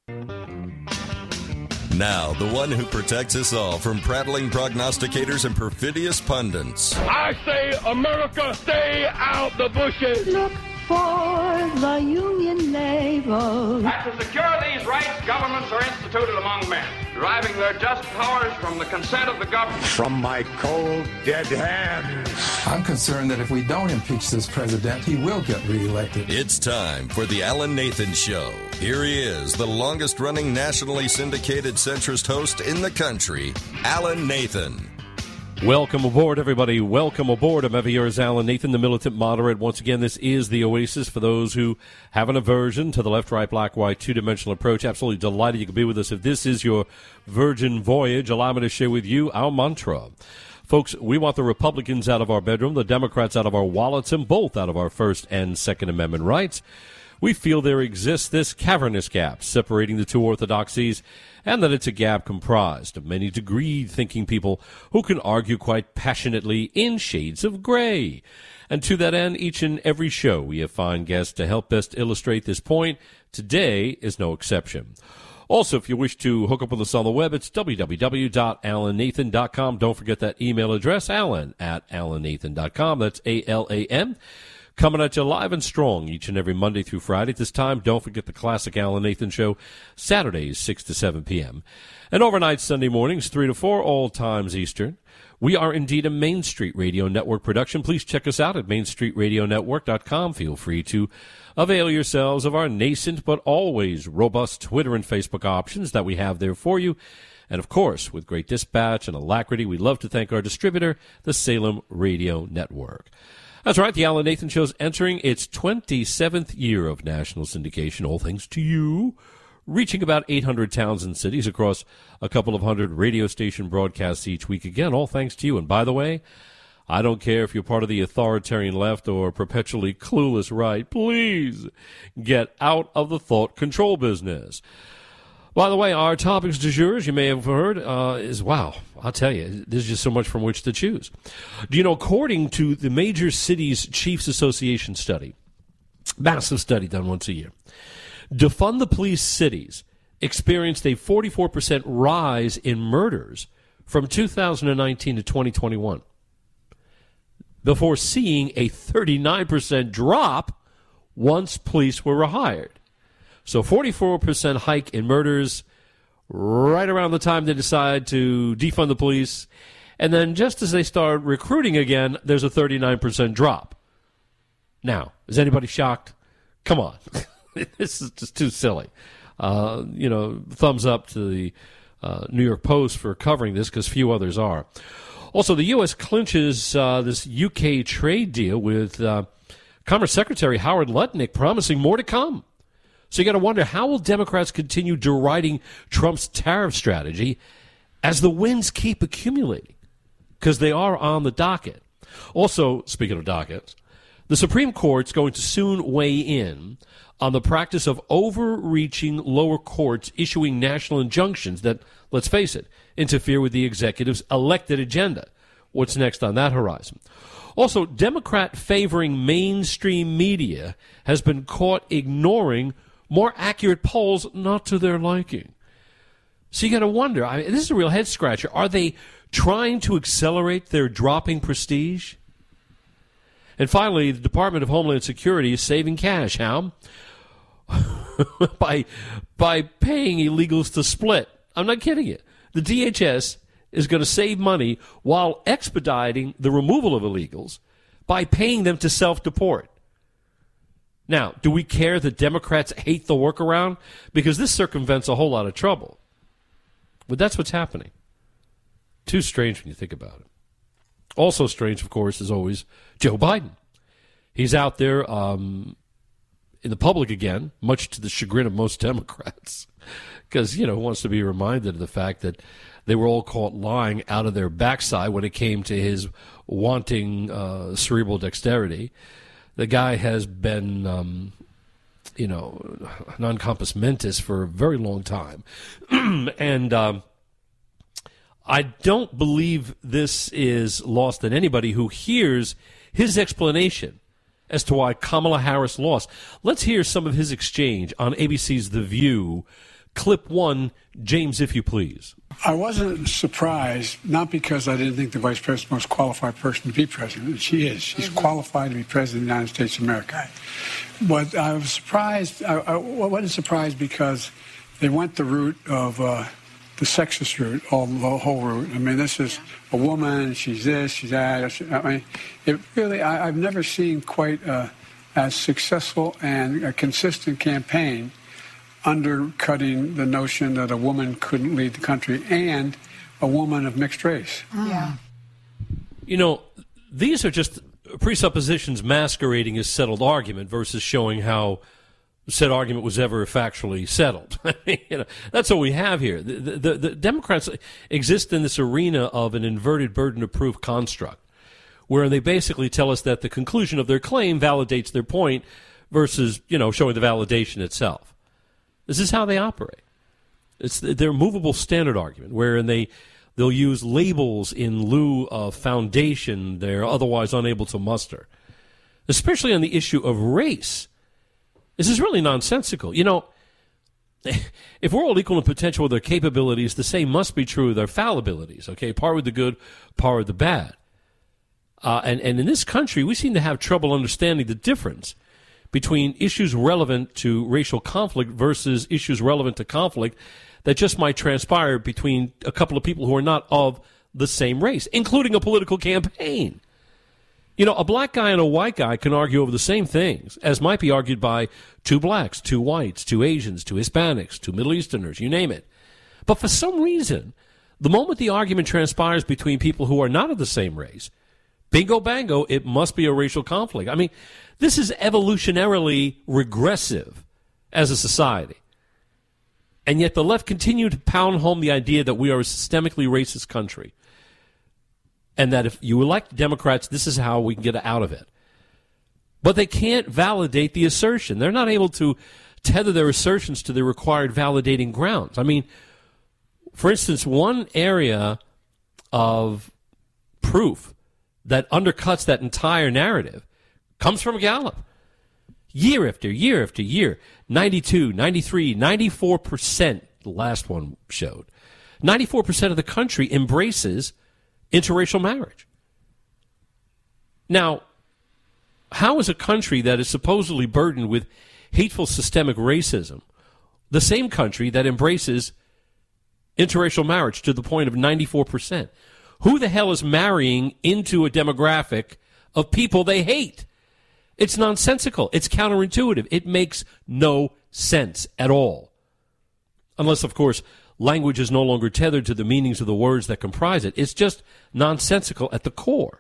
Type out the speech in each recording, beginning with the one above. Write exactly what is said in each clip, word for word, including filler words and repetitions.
Now, the one who protects us all from prattling prognosticators and perfidious pundits. I say, America, stay out the bushes. Look for the Union label. And to secure these rights, governments are instituted among men, deriving their just powers from the consent of the government. From my cold, dead hands. I'm concerned that if we don't impeach this president, he will get reelected. It's time for the Alan Nathan Show. Here he is, the longest-running nationally syndicated centrist host in the country, Alan Nathan. Welcome aboard, everybody. Welcome aboard. I'm ever yours, Alan Nathan, the militant moderate. Once again, this is the Oasis for those who have an aversion to the left, right, black, white, two-dimensional approach. Absolutely delighted you can be with us. If this is your virgin voyage, allow me to share with you our mantra. Folks, we want the Republicans out of our bedroom, the Democrats out of our wallets, and both out of our First and Second Amendment rights. We feel there exists this cavernous gap separating the two orthodoxies, and that it's a gap comprised of many degreed-thinking people who can argue quite passionately in shades of gray. And to that end, each and every show we have fine guests to help best illustrate this point. Today is no exception. Also, if you wish to hook up with us on the web, it's w w w dot alan nathan dot com. Don't forget that email address, alan at alan nathan dot com. That's A L A N. Coming at you live and strong each and every Monday through Friday. At this time, don't forget the classic Alan Nathan Show, Saturdays, six to seven p.m. And overnight Sunday mornings, three to four, all times Eastern. We are indeed a Main Street Radio Network production. Please check us out at main street radio network dot com. Feel free to avail yourselves of our nascent but always robust Twitter and Facebook options that we have there for you. And, of course, with great dispatch and alacrity, we love to thank our distributor, the Salem Radio Network. That's right, the Alan Nathan Show's entering its twenty-seventh year of national syndication, all thanks to you, reaching about eight hundred towns and cities across a couple of hundred radio station broadcasts each week. Again, all thanks to you. And by the way, I don't care if you're part of the authoritarian left or perpetually clueless right, please get out of the thought control business. By the way, our topics du jour, as you may have heard, uh, is, wow, I'll tell you, there's just so much from which to choose. Do you know, according to the Major Cities Chiefs Association study, massive study done once a year, defund the police cities experienced a forty-four percent rise in murders from two thousand nineteen to twenty twenty-one, before seeing a thirty-nine percent drop once police were rehired. So forty-four percent hike in murders right around the time they decide to defund the police. And then just as they start recruiting again, there's a thirty-nine percent drop. Now, is anybody shocked? Come on. This is just too silly. Uh, you know, thumbs up to the uh, New York Post for covering this because few others are. Also, the U S clinches uh, this U K trade deal with uh, Commerce Secretary Howard Lutnick promising more to come. So you got to wonder, how will Democrats continue deriding Trump's tariff strategy as the wins keep accumulating? Because they are on the docket. Also, speaking of dockets, the Supreme Court's going to soon weigh in on the practice of overreaching lower courts issuing national injunctions that, let's face it, interfere with the executive's elected agenda. What's next on that horizon? Also, Democrat favoring mainstream media has been caught ignoring more accurate polls not to their liking. So you got to wonder, I mean, this is a real head scratcher. Are they trying to accelerate their dropping prestige? And finally, the Department of Homeland Security is saving cash. How? by, by paying illegals to split. I'm not kidding you. The D H S is going to save money while expediting the removal of illegals by paying them to self-deport. Now, do we care that Democrats hate the workaround? Because this circumvents a whole lot of trouble. But that's what's happening. Too strange when you think about it. Also strange, of course, is always Joe Biden. He's out there um, in the public again, much to the chagrin of most Democrats, because, you know, wants to be reminded of the fact that they were all caught lying out of their backside when it came to his wanting uh, cerebral dexterity. The guy has been, um, you know, non-compos mentis for a very long time. and um, I don't believe this is lost on anybody who hears his explanation as to why Kamala Harris lost. Let's hear some of his exchange on A B C's The View Clip one, James, if you please. I wasn't surprised, not because I didn't think the vice president was the most qualified person to be president, and she is. She's mm-hmm. qualified to be president of the United States of America. But I was surprised, I, I wasn't surprised because they went the route of uh, the sexist route, all the whole route. I mean, this is a woman, she's this, she's that. I mean, it really, I, I've never seen quite a, as successful and a consistent campaign undercutting the notion that a woman couldn't lead the country and a woman of mixed race. Yeah. You know, these are just presuppositions masquerading as settled argument versus showing how said argument was ever factually settled. You know, that's what we have here. The, the, the Democrats exist in this arena of an inverted burden of proof construct, where they basically tell us that the conclusion of their claim validates their point versus, you know, showing the validation itself. This is how they operate. It's their movable standard argument, wherein they, they'll use labels in lieu of foundation they're otherwise unable to muster, especially on the issue of race. This is really nonsensical. You know, if we're all equal in potential with our capabilities, the same must be true with our fallibilities, okay? Par with the good, par with the bad. Uh, and, and in this country, we seem to have trouble understanding the difference between issues relevant to racial conflict versus issues relevant to conflict that just might transpire between a couple of people who are not of the same race, including a political campaign. You know, a black guy and a white guy can argue over the same things, as might be argued by two blacks, two whites, two Asians, two Hispanics, two Middle Easterners, you name it. But for some reason, the moment the argument transpires between people who are not of the same race, bingo bango, it must be a racial conflict. I mean, this is evolutionarily regressive as a society. And yet the left continue to pound home the idea that we are a systemically racist country. And that if you elect Democrats, this is how we can get out of it. But they can't validate the assertion. They're not able to tether their assertions to the required validating grounds. I mean, for instance, one area of proof that undercuts that entire narrative comes from Gallup. Year after year after year, ninety-two, ninety-three, ninety-four percent, the last one showed, ninety-four percent of the country embraces interracial marriage. Now, how is a country that is supposedly burdened with hateful systemic racism the same country that embraces interracial marriage to the point of ninety-four percent? Who the hell is marrying into a demographic of people they hate? It's nonsensical. It's counterintuitive. It makes no sense at all. Unless, of course, language is no longer tethered to the meanings of the words that comprise it. It's just nonsensical at the core.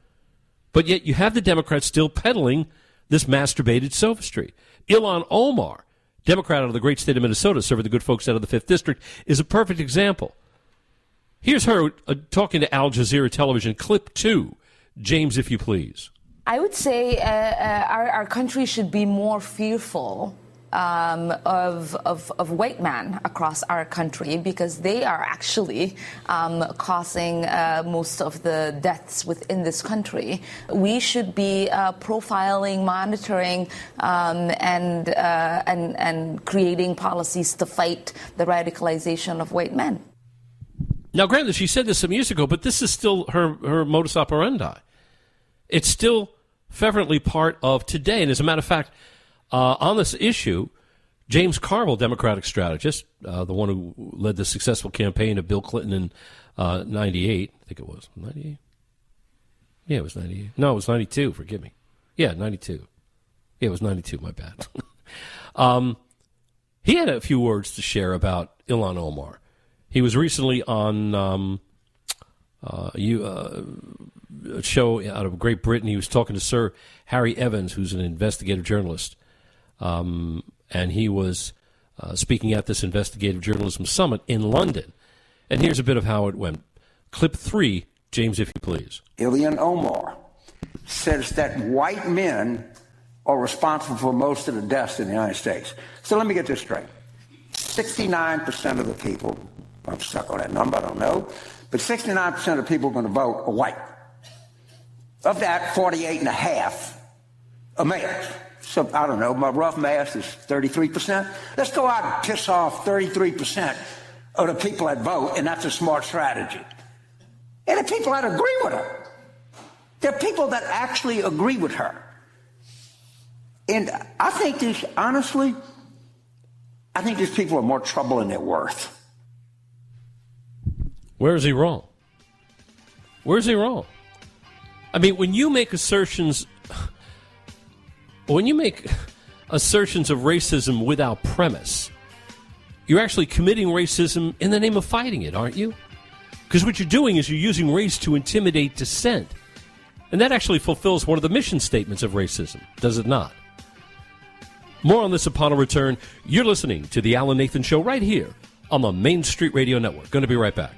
But yet you have the Democrats still peddling this masturbated sophistry. Ilhan Omar, Democrat out of the great state of Minnesota, serving the good folks out of the fifth District, is a perfect example. Here's her uh, talking to Al Jazeera Television, clip two. James, if you please. I would say uh, uh, our, our country should be more fearful um, of, of, of white men across our country because they are actually um, causing uh, most of the deaths within this country. We should be uh, profiling, monitoring, um, and, uh, and, and creating policies to fight the radicalization of white men. Now, granted, she said this some years ago, but this is still her, her modus operandi. It's still fervently part of today. And as a matter of fact, uh, on this issue, James Carville, Democratic strategist, uh, the one who led the successful campaign of Bill Clinton in uh, ninety-eight, I think it was, ninety-eight? Yeah, it was ninety-eight. No, it was ninety-two, forgive me. Yeah, ninety-two. Yeah, it was ninety-two, my bad. um, he had a few words to share about Ilhan Omar. He was recently on um, uh, you, uh, a show out of Great Britain. He was talking to Sir Harry Evans, who's an investigative journalist. Um, and he was uh, speaking at this investigative journalism summit in London. And here's a bit of how it went. Clip three, James, if you please. Ilhan Omar says that white men are responsible for most of the deaths in the United States. So let me get this straight. sixty-nine percent of the people, I'm stuck on that number, I don't know, but sixty-nine percent of the people are going to vote are white. Of that, forty-eight and a half are males. So, I don't know, my rough math is thirty-three percent. Let's go out and piss off thirty-three percent of the people that vote, and that's a smart strategy. And the people that agree with her. There are people that actually agree with her. And I think these, honestly, I think these people are more trouble than they're worth. Where is he wrong? Where is he wrong? I mean, when you make assertions, when you make assertions of racism without premise, you're actually committing racism in the name of fighting it, aren't you? Because what you're doing is you're using race to intimidate dissent. And that actually fulfills one of the mission statements of racism, does it not? More on this upon a return. You're listening to The Alan Nathan Show right here on the Main Street Radio Network. Going to be right back.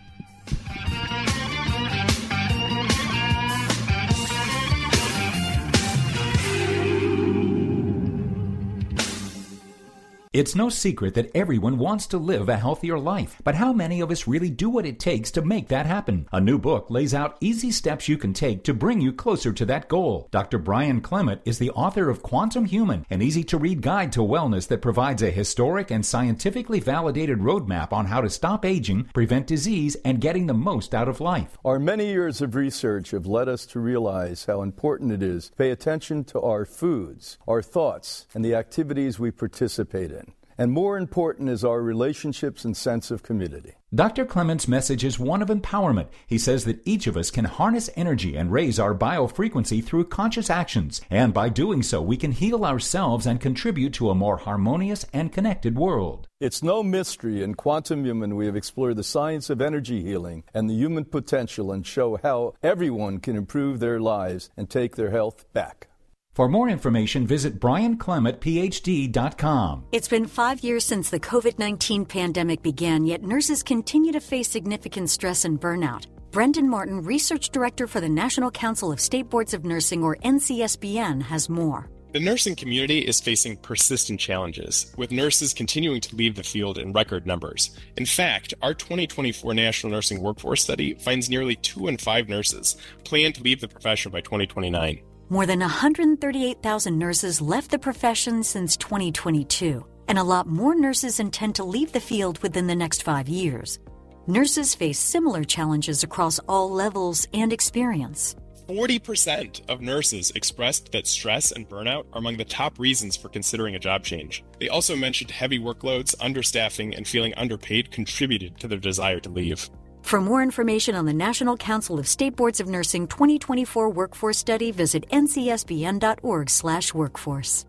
It's no secret that everyone wants to live a healthier life, but how many of us really do what it takes to make that happen? A new book lays out easy steps you can take to bring you closer to that goal. Doctor Brian Clement is the author of Quantum Human, an easy-to-read guide to wellness that provides a historic and scientifically validated roadmap on how to stop aging, prevent disease, and getting the most out of life. Our many years of research have led us to realize how important it is to pay attention to our foods, our thoughts, and the activities we participate in. And more important is our relationships and sense of community. Doctor Clement's message is one of empowerment. He says that each of us can harness energy and raise our biofrequency through conscious actions. And by doing so, we can heal ourselves and contribute to a more harmonious and connected world. It's no mystery in Quantum Human we have explored the science of energy healing and the human potential and show how everyone can improve their lives and take their health back. For more information, visit brian clement p h d dot com. It's been five years since the covid nineteen pandemic began, yet nurses continue to face significant stress and burnout. Brendan Martin, Research Director for the National Council of State Boards of Nursing, or N C S B N, has more. The nursing community is facing persistent challenges, with nurses continuing to leave the field in record numbers. In fact, our twenty twenty-four National Nursing Workforce Study finds nearly two in five nurses plan to leave the profession by twenty twenty-nine. More than one hundred thirty-eight thousand nurses left the profession since twenty twenty-two, and a lot more nurses intend to leave the field within the next five years. Nurses face similar challenges across all levels and experience. forty percent of nurses expressed that stress and burnout are among the top reasons for considering a job change. They also mentioned heavy workloads, understaffing, and feeling underpaid contributed to their desire to leave. For more information on the National Council of State Boards of Nursing twenty twenty-four Workforce Study, visit n c s b n dot org slash workforce.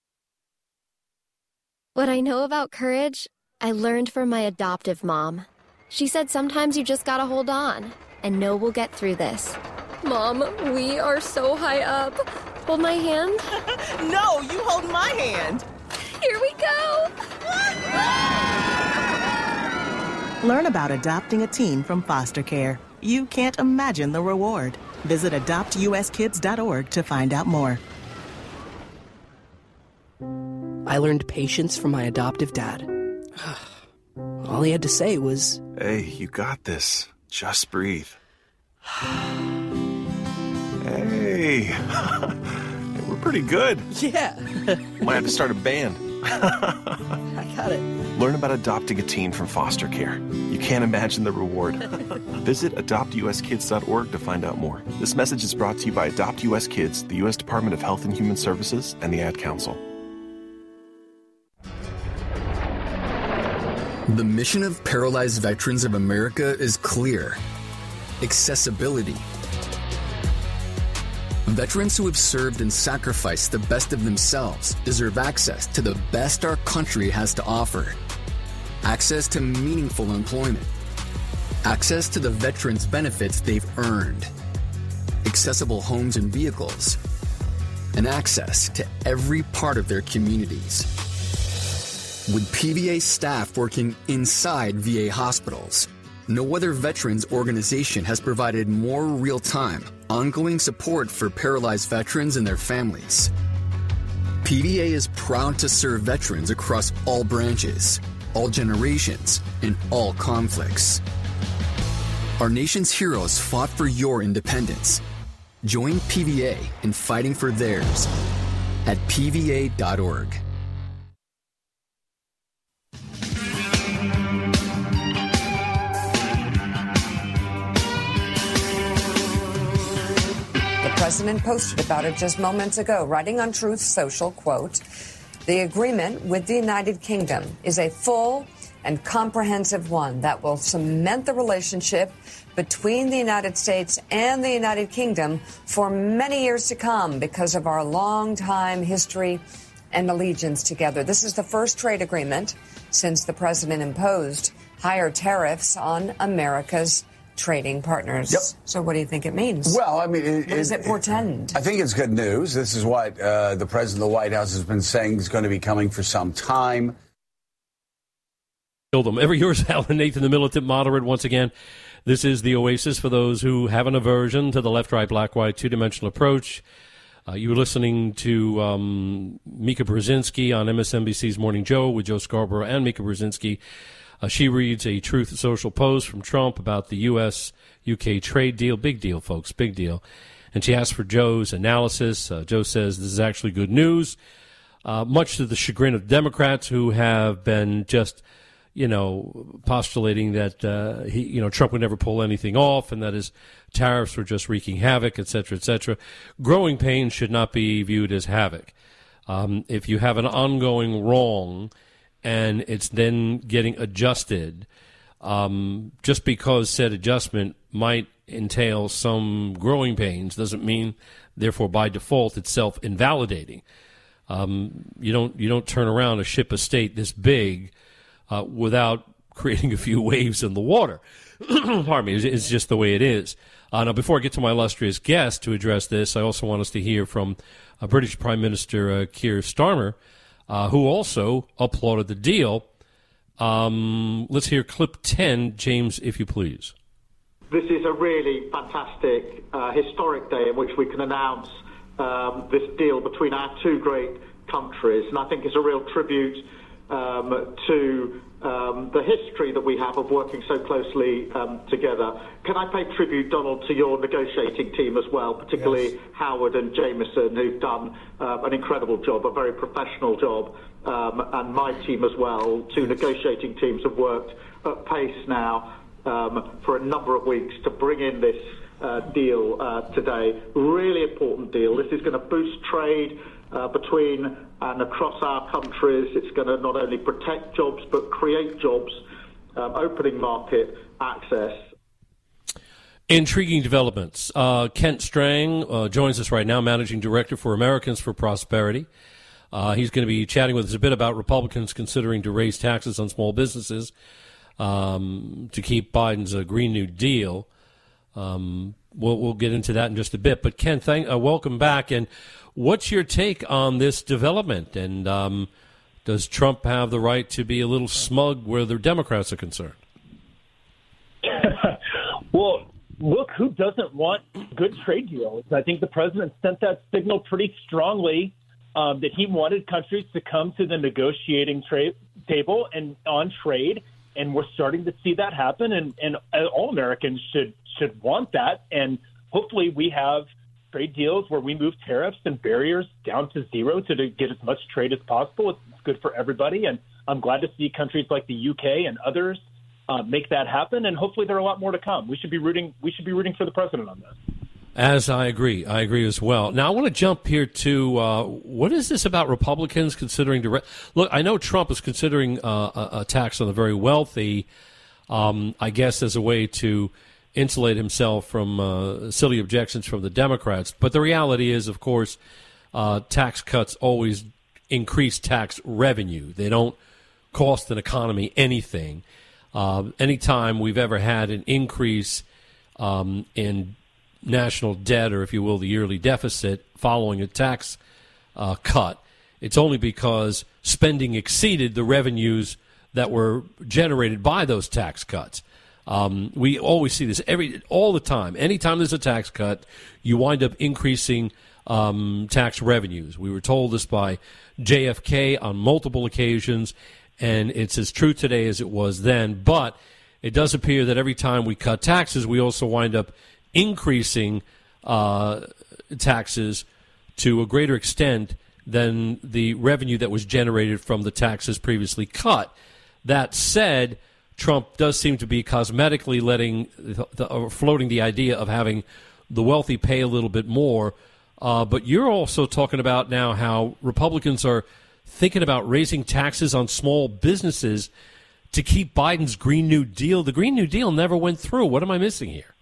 What I know about courage, I learned from my adoptive mom. She said sometimes you just gotta hold on and know we'll get through this. Mom, we are so high up. Hold my hand. No, you hold my hand. Here we go. Learn about adopting a teen from foster care. You can't imagine the reward. Visit adopt u s kids dot org to find out more. I learned patience from my adoptive dad. All he had to say was, "Hey, you got this. Just breathe." Hey, we're pretty good. Yeah. Might have to start a band. I got it. Learn about adopting a teen from foster care. You can't imagine the reward. Visit adopt u s kids dot org to find out more. This message is brought to you by Adopt U S Kids, the U S Department of Health and Human Services, and the Ad Council. The mission of Paralyzed Veterans of America is clear: accessibility. Veterans who have served and sacrificed the best of themselves deserve access to the best our country has to offer. Access to meaningful employment. Access to the veterans' benefits they've earned. Accessible homes and vehicles. And access to every part of their communities. With P V A staff working inside V A hospitals, no other veterans organization has provided more real-time, ongoing support for paralyzed veterans and their families. P V A is proud to serve veterans across all branches, all generations, and all conflicts. Our nation's heroes fought for your independence. Join P V A in fighting for theirs. at p v a dot org. The president posted about it just moments ago, writing on Truth Social, quote, "The agreement with the United Kingdom is a full and comprehensive one that will cement the relationship between the United States and the United Kingdom for many years to come because of our long-time history and allegiance together." This is the first trade agreement since the president imposed higher tariffs on America's trading partners. Yep. So what do you think it means? Well, I mean, it, what does it, it portend? I think it's good news. This is what uh, the president of the White House has been saying is going to be coming for some time. Them. Every yours, Alan Nathan, the militant moderate. Once again, this is the Oasis for those who have an aversion to the left, right, black, white, two-dimensional approach. Uh, you were listening to um, Mika Brzezinski on M S N B C's Morning Joe with Joe Scarborough and Mika Brzezinski. Uh, she reads a Truth Social post from Trump about the U S U K trade deal. Big deal, folks, big deal. And she asked for Joe's analysis. Uh, Joe says this is actually good news, uh, much to the chagrin of Democrats who have been just, you know, postulating that, uh, he, you know, Trump would never pull anything off and that his tariffs were just wreaking havoc, et cetera, et cetera. Growing pains should not be viewed as havoc. Um, if you have an ongoing wrong and it's then getting adjusted, um, just because said adjustment might entail some growing pains doesn't mean, therefore, by default, it's self-invalidating. Um, you don't you don't turn around a ship of state this big uh, without creating a few waves in the water. Pardon me, it's, it's just the way it is. Uh, now, before I get to my illustrious guest to address this, I also want us to hear from uh, British Prime Minister uh, Keir Starmer, Uh, who also applauded the deal. Um, let's hear clip ten, James, if you please. This is a really fantastic, uh, historic day in which we can announce um, this deal between our two great countries, and I think it's a real tribute um, to um, the history that we have of working so closely um, together. Can I pay tribute, Donald, to your negotiating team as well, particularly yes. Howard and Jameson, who've done uh, an incredible job, a very professional job, um, and my team as well. Two negotiating teams have worked at pace now um, for a number of weeks to bring in this uh, deal uh, today. Really important deal. This is going to boost trade Uh, between and across our countries. It's going to not only protect jobs but create jobs, um, opening market access. Intriguing developments. Uh, Kent Strang uh, joins us right now, Managing Director for Americans for Prosperity. Uh, he's going to be chatting with us a bit about Republicans considering to raise taxes on small businesses um, to keep Biden's uh, Green New Deal. Um, we'll, we'll get into that in just a bit. But Ken, thank, uh, welcome back. And what's your take on this development? And um, does Trump have the right to be a little smug where the Democrats are concerned? Well, look, who doesn't want good trade deals? I think the president sent that signal pretty strongly um, that he wanted countries to come to the negotiating trade table and on trade. And we're starting to see that happen. And, and all Americans should should want that. And hopefully we have trade deals where we move tariffs and barriers down to zero to, to get as much trade as possible. It's good for everybody. And I'm glad to see countries like the U K and others uh, make that happen. And hopefully there are a lot more to come. We should be rooting. We should be rooting for the president on this. As I agree. I agree as well. Now, I want to jump here to uh, what is this about Republicans considering to re- look, I know Trump is considering uh, a, a tax on the very wealthy, um, I guess, as a way to insulate himself from uh, silly objections from the Democrats. But the reality is, of course, uh, tax cuts always increase tax revenue. They don't cost an economy anything. Uh, anytime we've ever had an increase um, in national debt, or if you will, the yearly deficit following a tax uh, cut, it's only because spending exceeded the revenues that were generated by those tax cuts. Um, we always see this every all the time. Anytime there's a tax cut, you wind up increasing um, tax revenues. We were told this by J F K on multiple occasions, and it's as true today as it was then. But it does appear that every time we cut taxes, we also wind up increasing uh, taxes to a greater extent than the revenue that was generated from the taxes previously cut. That said, Trump does seem to be cosmetically letting the, the, uh, floating the idea of having the wealthy pay a little bit more. Uh, but you're also talking about now how Republicans are thinking about raising taxes on small businesses to keep Biden's Green New Deal. The Green New Deal never went through. What am I missing here?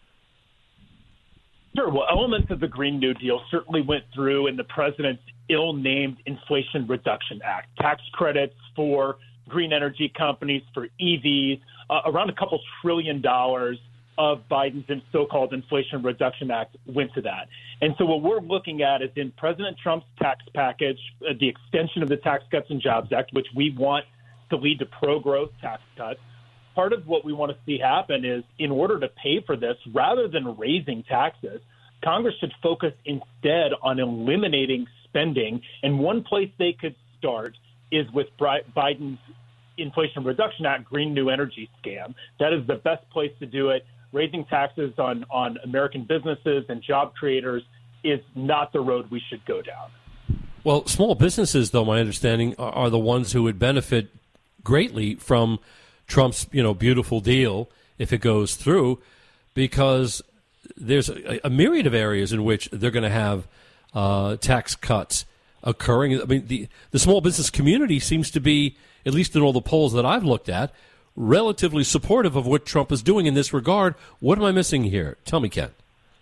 Sure. Well, elements of the Green New Deal certainly went through in the president's ill-named Inflation Reduction Act. Tax credits for green energy companies, for E Vs, uh, around a couple trillion dollars of Biden's so-called Inflation Reduction Act went to that. And so what we're looking at is in President Trump's tax package, uh, the extension of the Tax Cuts and Jobs Act, which we want to lead to pro-growth tax cuts. Part of what we want to see happen is in order to pay for this, rather than raising taxes, Congress should focus instead on eliminating spending. And one place they could start is with Biden's Inflation Reduction Act, Green New Energy scam. That is the best place to do it. Raising taxes on, on American businesses and job creators is not the road we should go down. Well, small businesses, though, my understanding, are, are the ones who would benefit greatly from Trump's, you know, beautiful deal if it goes through, because there's a, a myriad of areas in which they're going to have uh, tax cuts occurring. I mean, the the small business community seems to be, at least in all the polls that I've looked at, relatively supportive of what Trump is doing in this regard. What am I missing here? Tell me, Ken.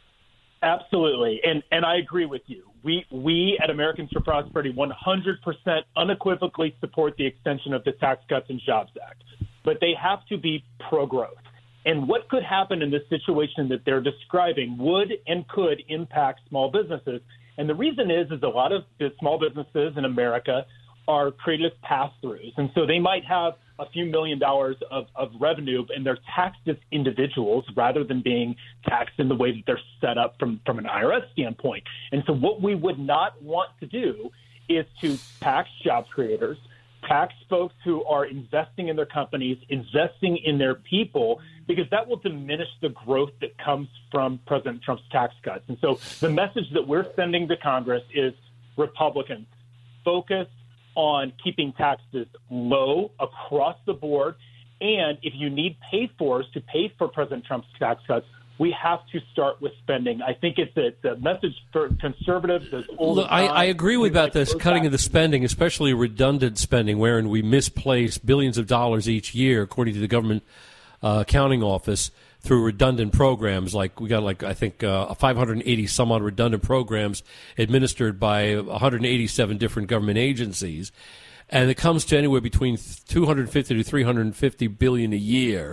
Absolutely, and and I agree with you. We we at Americans for Prosperity one hundred percent unequivocally support the extension of the Tax Cuts and Jobs Act, but they have to be pro-growth. And what could happen in this situation that they're describing would and could impact small businesses. And the reason is, is a lot of the small businesses in America are treated as pass-throughs. And so they might have a few million dollars of, of revenue, and they're taxed as individuals rather than being taxed in the way that they're set up from, from an I R S standpoint. And so what we would not want to do is to tax job creators, tax folks who are investing in their companies, investing in their people, because that will diminish the growth that comes from President Trump's tax cuts. And so the message that we're sending to Congress is, Republicans, focus on keeping taxes low across the board. And if you need pay-fors to pay for President Trump's tax cuts, we have to start with spending. I think it's a, it's a message for conservatives. Look, I, I agree with about this cutting of the spending, especially redundant spending, wherein we misplace billions of dollars each year, according to the government uh, accounting office, through redundant programs. Like we got, like I think, uh, five hundred eighty some odd redundant programs administered by one hundred eighty-seven different government agencies, and it comes to anywhere between two hundred fifty to three hundred fifty billion a year.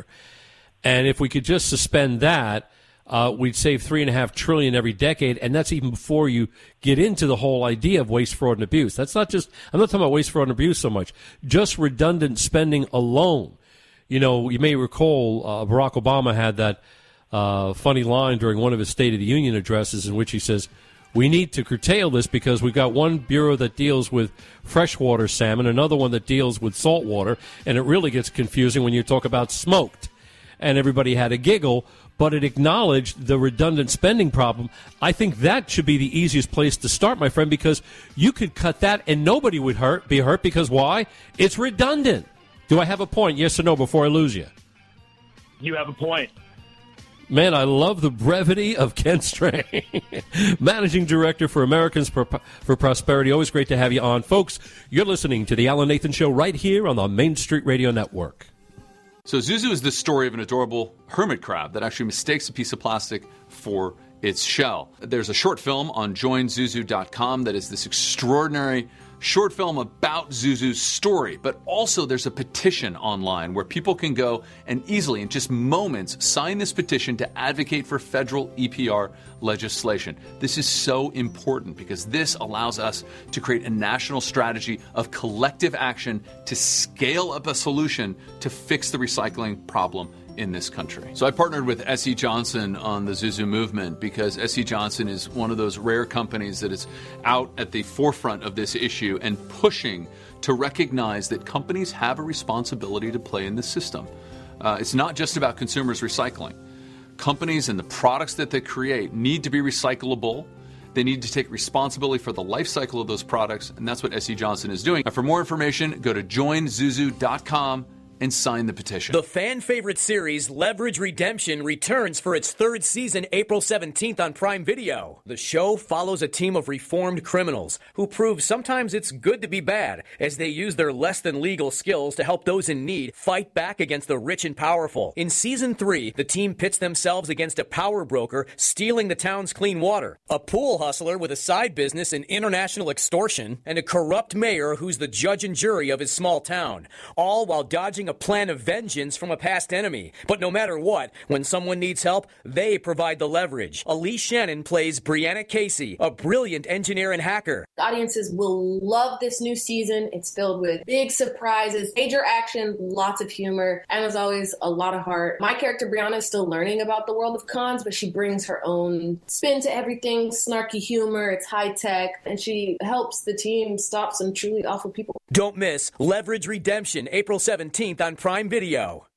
And if we could just suspend that, uh, we'd save three and a half trillion every decade, and that's even before you get into the whole idea of waste, fraud, and abuse. That's not just. I'm not talking about waste, fraud, and abuse so much. Just redundant spending alone. You know, you may recall uh, Barack Obama had that uh, funny line during one of his State of the Union addresses in which he says, we need to curtail this because we've got one bureau that deals with freshwater salmon, another one that deals with saltwater, and it really gets confusing when you talk about smoked. And everybody had a giggle, but it acknowledged the redundant spending problem. I think that should be the easiest place to start, my friend, because you could cut that and nobody would hurt, be hurt because why? It's redundant. Do I have a point, yes or no, before I lose you? You have a point. Man, I love the brevity of Ken Strang, Managing Director for Americans for, for Prosperity. Always great to have you on. Folks, you're listening to The Alan Nathan Show right here on the Main Street Radio Network. So Zuzu is the story of an adorable hermit crab that actually mistakes a piece of plastic for its shell. There's a short film on join zuzu dot com that is this extraordinary short film about Zuzu's story, but also there's a petition online where people can go and easily, in just moments, sign this petition to advocate for federal E P R legislation. This is so important because this allows us to create a national strategy of collective action to scale up a solution to fix the recycling problem in this country. So I partnered with S E. Johnson on the Zuzu movement because S E. Johnson is one of those rare companies that is out at the forefront of this issue and pushing to recognize that companies have a responsibility to play in this system. Uh, it's not just about consumers recycling. Companies and the products that they create need to be recyclable. They need to take responsibility for the life cycle of those products, and that's what S C Johnson is doing. And for more information, go to join zuzu dot com and sign the petition. The fan favorite series Leverage Redemption returns for its third season April seventeenth on Prime Video. The show follows a team of reformed criminals who prove sometimes it's good to be bad as they use their less than legal skills to help those in need fight back against the rich and powerful. In season three, the team pits themselves against a power broker stealing the town's clean water, a pool hustler with a side business in international extortion, and a corrupt mayor who's the judge and jury of his small town, all while dodging a plan of vengeance from a past enemy. But no matter what, when someone needs help, they provide the leverage. Elise Shannon plays Brianna Casey, a brilliant engineer and hacker. Audiences will love this new season. It's filled with big surprises, major action, lots of humor, and as always, a lot of heart. My character, Brianna, is still learning about the world of cons, but she brings her own spin to everything, snarky humor, it's high tech, and she helps the team stop some truly awful people. Don't miss Leverage Redemption, April seventeenth on Prime Video.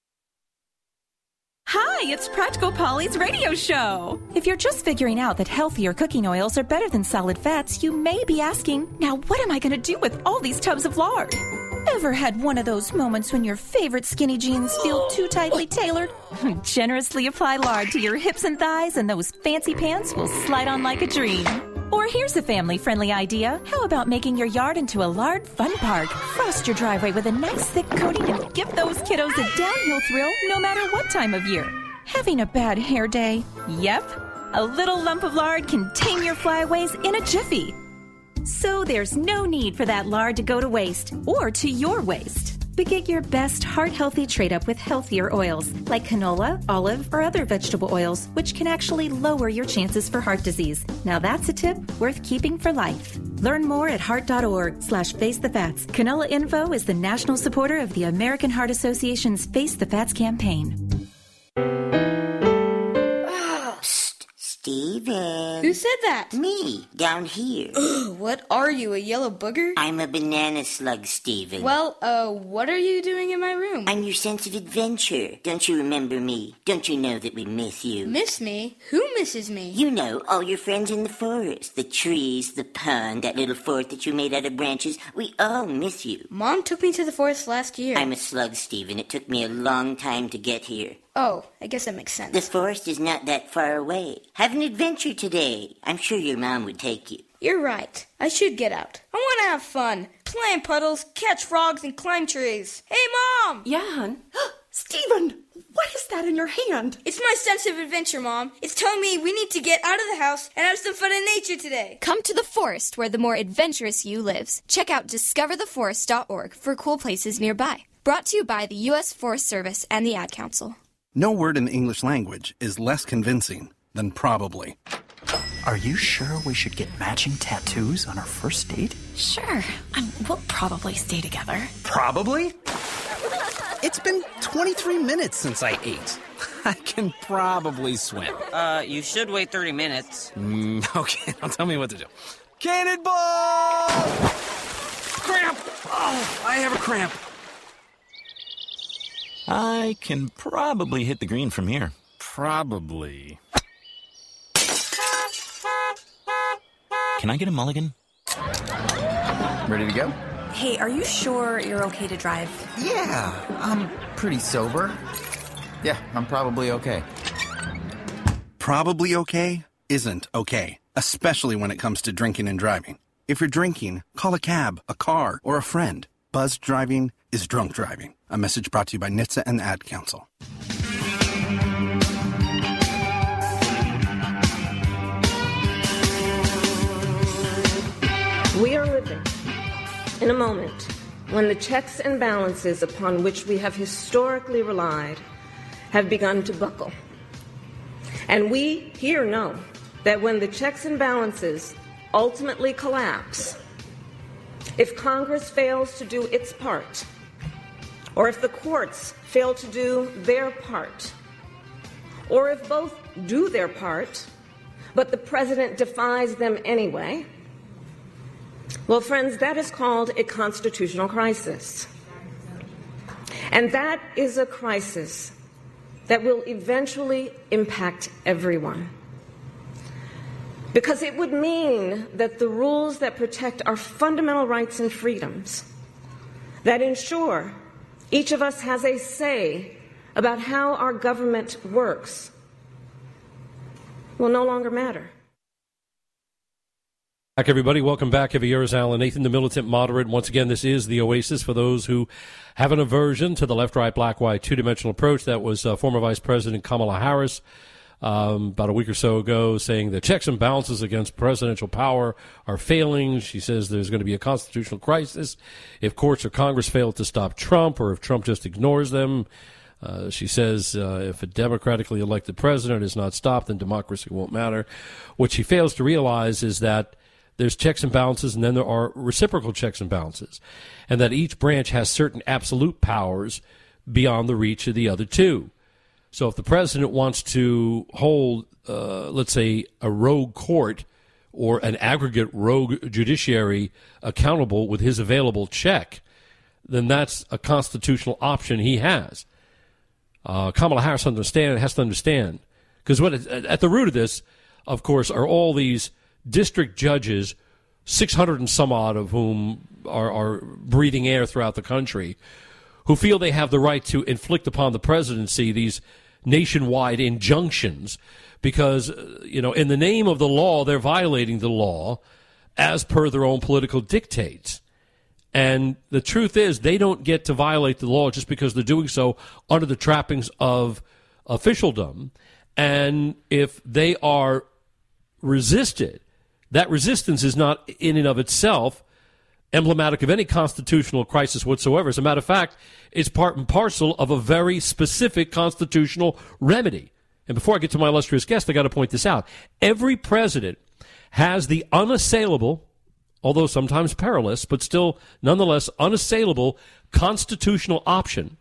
Hi, it's Practical Polly's radio show. If you're just figuring out that healthier cooking oils are better than solid fats, you may be asking, now what am I going to do with all these tubs of lard? Ever had one of those moments when your favorite skinny jeans feel too tightly tailored? Generously apply lard to your hips and thighs and those fancy pants will slide on like a dream. Or here's a family-friendly idea. How about making your yard into a lard fun park? Frost your driveway with a nice thick coating and give those kiddos a downhill thrill no matter what time of year. Having a bad hair day? Yep. A little lump of lard can tame your flyaways in a jiffy. So there's no need for that lard to go to waste or to your waste. But get your best heart-healthy trade-up with healthier oils like canola, olive, or other vegetable oils, which can actually lower your chances for heart disease. Now that's a tip worth keeping for life. Learn more at heart.org slash face the fats. Canola Info is the national supporter of the American Heart Association's Face the Fats campaign. Steven. Who said that? Me, down here. What are you, a yellow booger? I'm a banana slug, Steven. Well, uh, what are you doing in my room? I'm your sense of adventure. Don't you remember me? Don't you know that we miss you? Miss me? Who misses me? You know, all your friends in the forest. The trees, the pond, that little fort that you made out of branches. We all miss you. Mom took me to the forest last year. I'm a slug, Steven. It took me a long time to get here. Oh, I guess that makes sense. The forest is not that far away. Have an adventure today. I'm sure your mom would take you. You're right. I should get out. I want to have fun. Play in puddles, catch frogs, and climb trees. Hey, Mom! Yeah, hon? Steven, what is that in your hand? It's my sense of adventure, Mom. It's telling me we need to get out of the house and have some fun in nature today. Come to the forest where the more adventurous you lives. Check out discover the forest dot org for cool places nearby. Brought to you by the U S Forest Service and the Ad Council. No word in the English language is less convincing than probably. Are you sure we should get matching tattoos on our first date? Sure. Um, we'll probably stay together. Probably? It's been twenty-three minutes since I ate. I can probably swim. Uh, you should wait thirty minutes. Mm, okay, now tell me what to do. Cannonball! Cramp! Oh, I have a cramp. I can probably hit the green from here. Probably. Can I get a mulligan? Ready to go? Hey, are you sure you're okay to drive? Yeah, I'm pretty sober. Yeah, I'm probably okay. Probably okay isn't okay, especially when it comes to drinking and driving. If you're drinking, call a cab, a car, or a friend. Buzzed driving is drunk driving. A message brought to you by N H T S A and the Ad Council. We are living in a moment when the checks and balances upon which we have historically relied have begun to buckle. And we here know that when the checks and balances ultimately collapse, if Congress fails to do its part, or if the courts fail to do their part, or if both do their part, but the president defies them anyway, well, friends, that is called a constitutional crisis. And that is a crisis that will eventually impact everyone. Because it would mean that the rules that protect our fundamental rights and freedoms, that ensure each of us has a say about how our government works, will no longer matter. Back, everybody. Welcome back. Here's Alan Nathan, the militant moderate. Once again, this is the Oasis for those who have an aversion to the left, right, black, white, two-dimensional approach. That was uh, former Vice President Kamala Harris um, about a week or so ago saying the checks and balances against presidential power are failing. She says there's going to be a constitutional crisis if courts or Congress fail to stop Trump or if Trump just ignores them. Uh, she says uh, if a democratically elected president is not stopped, then democracy won't matter. What she fails to realize is that there's checks and balances, and then there are reciprocal checks and balances, and that each branch has certain absolute powers beyond the reach of the other two. So if the president wants to hold, uh, let's say, a rogue court or an aggregate rogue judiciary accountable with his available check, then that's a constitutional option he has. Uh, Kamala Harris understand, has to understand, because what at the root of this, of course, are all these district judges, six hundred and some odd of whom are, are breathing air throughout the country, who feel they have the right to inflict upon the presidency these nationwide injunctions because, you know, in the name of the law, they're violating the law as per their own political dictates. And the truth is they don't get to violate the law just because they're doing so under the trappings of officialdom. And if they are resisted, that resistance is not in and of itself emblematic of any constitutional crisis whatsoever. As a matter of fact, it's part and parcel of a very specific constitutional remedy. And before I get to my illustrious guest, I got to point this out. Every president has the unassailable, although sometimes perilous, but still nonetheless unassailable constitutional option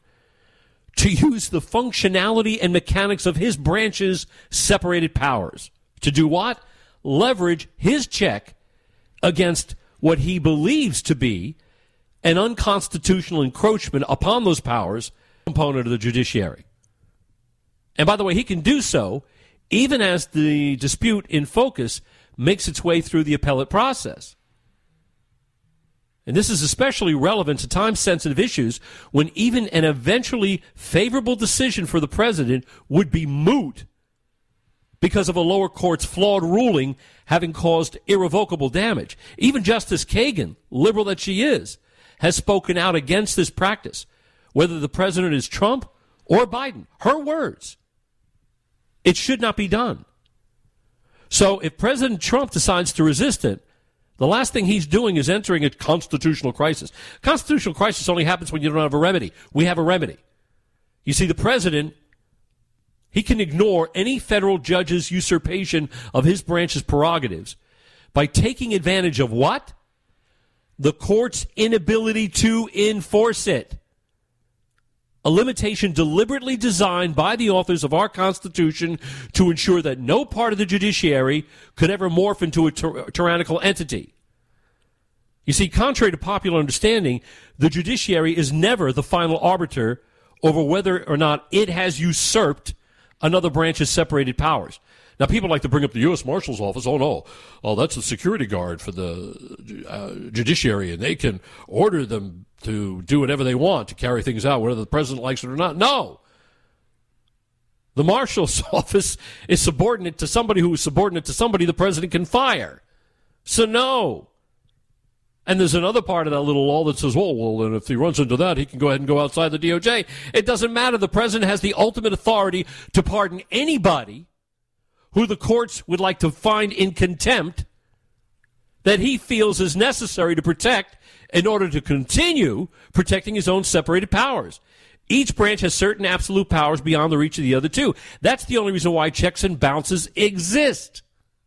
to use the functionality and mechanics of his branch's separated powers. To do what? Leverage his check against what he believes to be an unconstitutional encroachment upon those powers component of the judiciary. And by the way, he can do so even as the dispute in focus makes its way through the appellate process. And this is especially relevant to time-sensitive issues when even an eventually favorable decision for the president would be moot because of a lower court's flawed ruling having caused irrevocable damage. Even Justice Kagan, liberal that she is, has spoken out against this practice, whether the president is Trump or Biden. Her words. It should not be done. So if President Trump decides to resist it, the last thing he's doing is entering a constitutional crisis. Constitutional crisis only happens when you don't have a remedy. We have a remedy. You see, the president, he can ignore any federal judge's usurpation of his branch's prerogatives by taking advantage of what? The court's inability to enforce it. A limitation deliberately designed by the authors of our Constitution to ensure that no part of the judiciary could ever morph into a ty- tyrannical entity. You see, contrary to popular understanding, the judiciary is never the final arbiter over whether or not it has usurped another branch's separated powers. Now, people like to bring up the U S Marshal's Office. Oh, no. Oh, that's the security guard for the uh, judiciary, and they can order them to do whatever they want to carry things out, whether the president likes it or not. No. The Marshal's Office is subordinate to somebody who is subordinate to somebody the president can fire. So, no. And there's another part of that little law that says, well, well, and if he runs into that, he can go ahead and go outside the D O J. It doesn't matter. The president has the ultimate authority to pardon anybody who the courts would like to find in contempt that he feels is necessary to protect in order to continue protecting his own separated powers. Each branch has certain absolute powers beyond the reach of the other two. That's the only reason why checks and balances exist.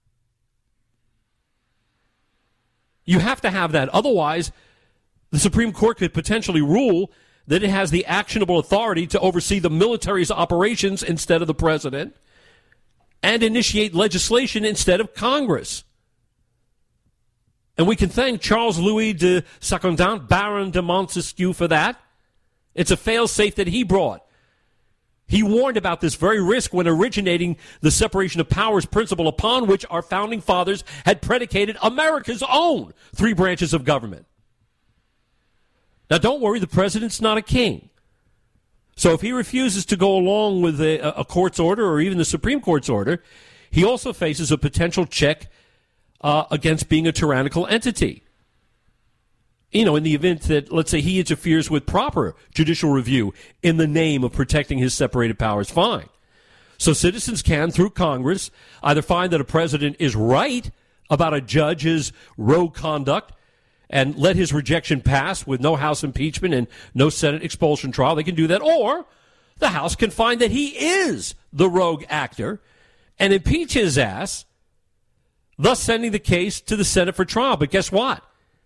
You have to have that. Otherwise, the Supreme Court could potentially rule that it has the actionable authority to oversee the military's operations instead of the president and initiate legislation instead of Congress. And we can thank Charles Louis de Saint-Condent, Baron de Montesquieu, for that. It's a fail-safe that he brought. He warned about this very risk when originating the separation of powers principle upon which our founding fathers had predicated America's own three branches of government. Now, don't worry, the president's not a king. So if he refuses to go along with a, a court's order or even the Supreme Court's order, he also faces a potential check uh, against being a tyrannical entity. You know, in the event that, let's say, he interferes with proper judicial review in the name of protecting his separated powers, fine. So citizens can, through Congress, either find that a president is right about a judge's rogue conduct and let his rejection pass with no House impeachment and no Senate expulsion trial. They can do that. Or the House can find that he is the rogue actor and impeach his ass, thus sending the case to the Senate for trial. But guess what?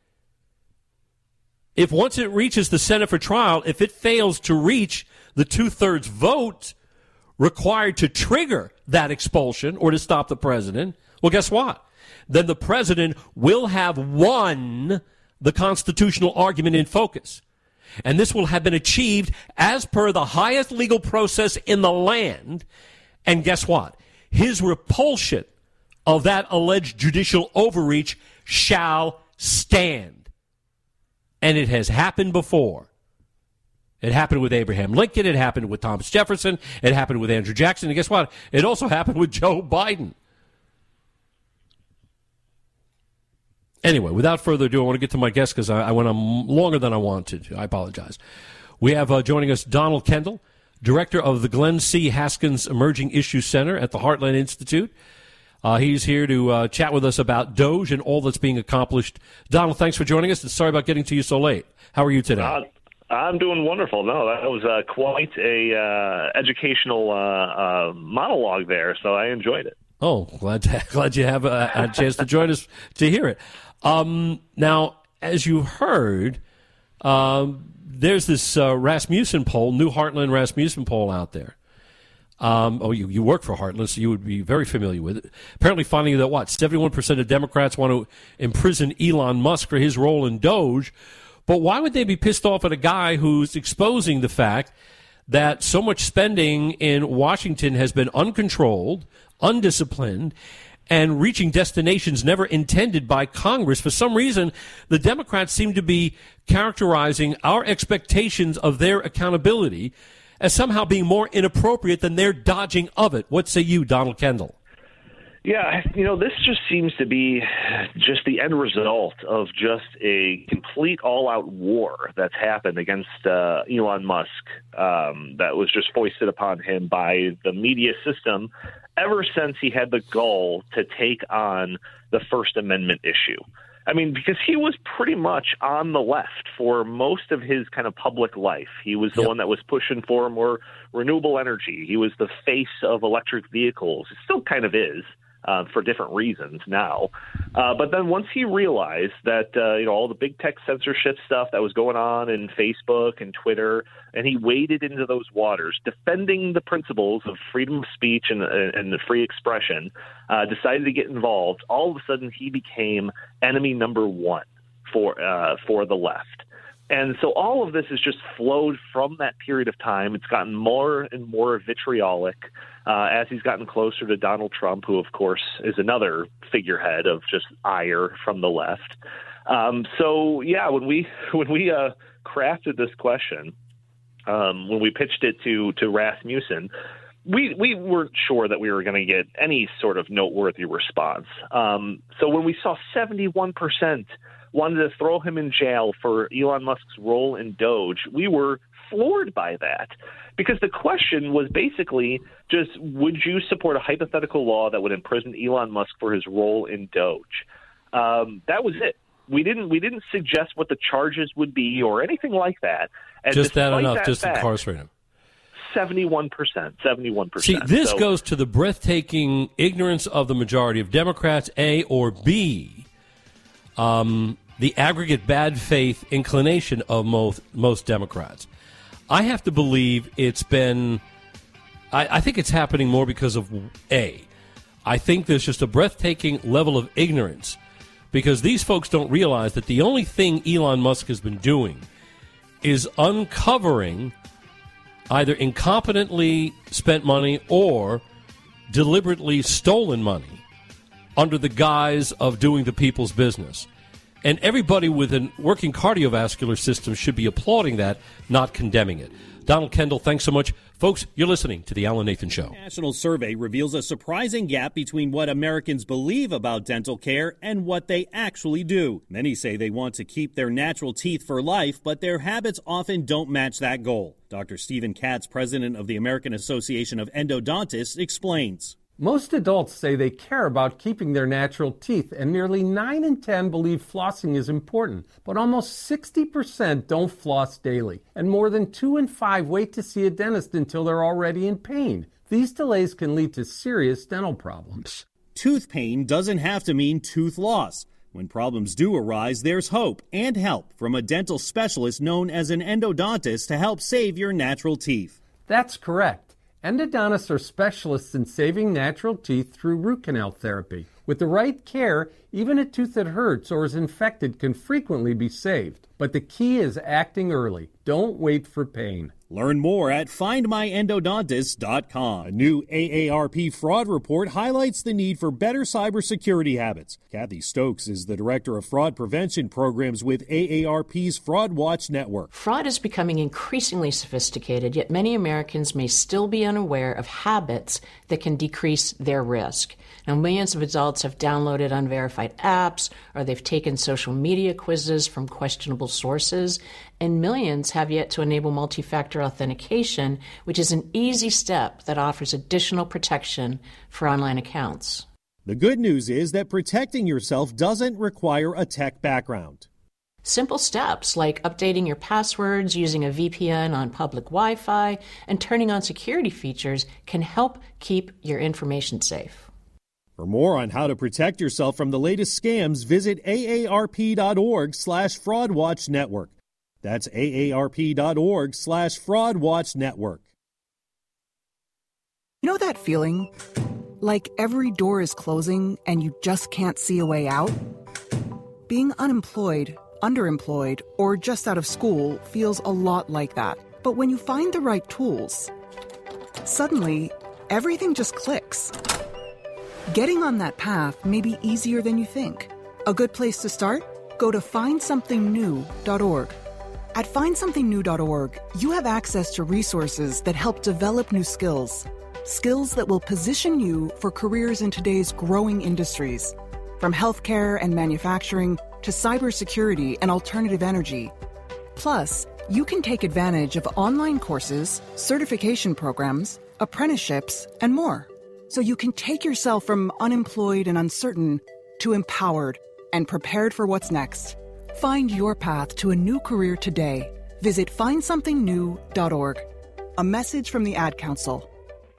If once it reaches the Senate for trial, if it fails to reach the two-thirds vote required to trigger that expulsion or to stop the president, well, guess what? Then the president will have won the constitutional argument in focus. And this will have been achieved as per the highest legal process in the land. And guess what? His repulsion of that alleged judicial overreach shall stand. And it has happened before. It happened with Abraham Lincoln. It happened with Thomas Jefferson. It happened with Andrew Jackson. And guess what? It also happened with Joe Biden. Anyway, without further ado, I want to get to my guest because I, I went on longer than I wanted to. I apologize. We have uh, joining us Donald Kendall, director of the Glenn C. Haskins Emerging Issues Center at the Heartland Institute. Uh, he's here to uh, chat with us about DOGE and all that's being accomplished. Donald, thanks for joining us. And sorry about getting to you so late. How are you today? Uh, I'm doing wonderful. No, that was uh, quite a uh, educational uh, uh, monologue there, so I enjoyed it. Oh, glad to, glad you have a, a chance to join us to hear it. Um, now, as you heard, um, there's this uh, Rasmussen poll, new Heartland Rasmussen poll out there. Um, oh, you, you work for Heartland, so you would be very familiar with it. Apparently finding that, what, seventy-one percent of Democrats want to imprison Elon Musk for his role in DOGE. But why would they be pissed off at a guy who's exposing the fact that so much spending in Washington has been uncontrolled, undisciplined, and reaching destinations never intended by Congress? For some reason, the Democrats seem to be characterizing our expectations of their accountability as somehow being more inappropriate than their dodging of it. What say you, Donald Kendall? Yeah, you know, this just seems to be just the end result of just a complete all-out war that's happened against uh, Elon Musk um, that was just foisted upon him by the media system ever since he had the gall to take on the First Amendment issue. I mean, because he was pretty much on the left for most of his kind of public life. He was the yep. one that was pushing for more renewable energy. He was the face of electric vehicles. It still kind of is. Uh, for different reasons now. Uh, but then once he realized that, uh, you know, all the big tech censorship stuff that was going on in Facebook and Twitter, and he waded into those waters, defending the principles of freedom of speech and, and the free expression, uh, decided to get involved, all of a sudden he became enemy number one for uh, for the left. And so all of this has just flowed from that period of time. It's gotten more and more vitriolic uh, as he's gotten closer to Donald Trump, who, of course, is another figurehead of just ire from the left. Um, so, yeah, when we when we uh, crafted this question, um, when we pitched it to, to Rasmussen, we, we weren't sure that we were going to get any sort of noteworthy response. Um, so when we saw seventy-one percent wanted to throw him in jail for Elon Musk's role in DOGE, we were floored by that, because the question was basically just, would you support a hypothetical law that would imprison Elon Musk for his role in DOGE? Um, that was it. We didn't we didn't suggest what the charges would be or anything like that. And just that enough, that just fact, incarcerate him. seventy-one percent, seventy-one percent. See, this so, goes to the breathtaking ignorance of the majority of Democrats, A, or B, um, the aggregate bad faith inclination of most, most Democrats. I have to believe it's been, I, I think it's happening more because of A. I think there's just a breathtaking level of ignorance, because these folks don't realize that the only thing Elon Musk has been doing is uncovering either incompetently spent money or deliberately stolen money under the guise of doing the people's business. And everybody with a working cardiovascular system should be applauding that, not condemning it. Donald Kendall, thanks so much. Folks, you're listening to The Alan Nathan Show. A national survey reveals a surprising gap between what Americans believe about dental care and what they actually do. Many say they want to keep their natural teeth for life, but their habits often don't match that goal. Doctor Stephen Katz, president of the American Association of Endodontists, explains. Most adults say they care about keeping their natural teeth, and nearly nine in ten believe flossing is important. But almost sixty percent don't floss daily, and more than two in five wait to see a dentist until they're already in pain. These delays can lead to serious dental problems. Tooth pain doesn't have to mean tooth loss. When problems do arise, there's hope and help from a dental specialist known as an endodontist to help save your natural teeth. That's correct. Endodontists are specialists in saving natural teeth through root canal therapy. With the right care, even a tooth that hurts or is infected can frequently be saved. But the key is acting early. Don't wait for pain. Learn more at find my endodontist dot com. A new A A R P fraud report highlights the need for better cybersecurity habits. Kathy Stokes is the director of fraud prevention programs with A A R P's Fraud Watch Network. Fraud is becoming increasingly sophisticated, yet many Americans may still be unaware of habits that can decrease their risk. Now, millions of adults have downloaded unverified apps, or they've taken social media quizzes from questionable sources, and millions have yet to enable multi-factor authentication, which is an easy step that offers additional protection for online accounts. The good news is that protecting yourself doesn't require a tech background. Simple steps like updating your passwords, using a V P N on public Wi-Fi, and turning on security features can help keep your information safe. For more on how to protect yourself from the latest scams, visit A A R P dot org slash fraud watch network. That's A A R P dot org slash fraud watch network. You know that feeling? Like every door is closing and you just can't see a way out? Being unemployed, underemployed, or just out of school feels a lot like that. But when you find the right tools, suddenly everything just clicks. Getting on that path may be easier than you think. A good place to start? Go to find something new dot org. At find something new dot org, you have access to resources that help develop new skills. Skills that will position you for careers in today's growing industries. From healthcare and manufacturing to cybersecurity and alternative energy. Plus, you can take advantage of online courses, certification programs, apprenticeships, and more. So you can take yourself from unemployed and uncertain to empowered and prepared for what's next. Find your path to a new career today. Visit find something new dot org. A message from the Ad Council.